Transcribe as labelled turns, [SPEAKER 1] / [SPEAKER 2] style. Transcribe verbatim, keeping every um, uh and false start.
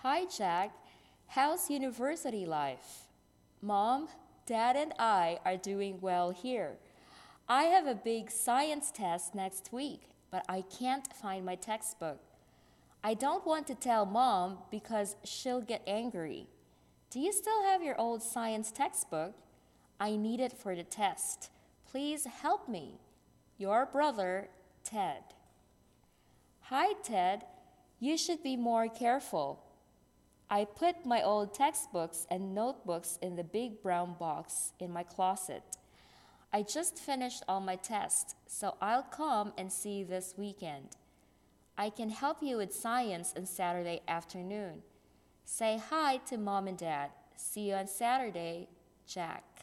[SPEAKER 1] Hi, Jack. How's university life? Mom, Dad, and I are doing well here. I have a big science test next week, but I can't find my textbook. I don't want to tell Mom because she'll get angry. Do you still have your old science textbook? I need it for the test. Please help me. Your brother, Ted. Hi, Ted. You should be more careful. I put my old textbooks and notebooks in the big brown box in my closet. I just finished all my tests, so I'll come and see you this weekend. I can help you with science on Saturday afternoon. Say hi to Mom and Dad. See you on Saturday, Jack.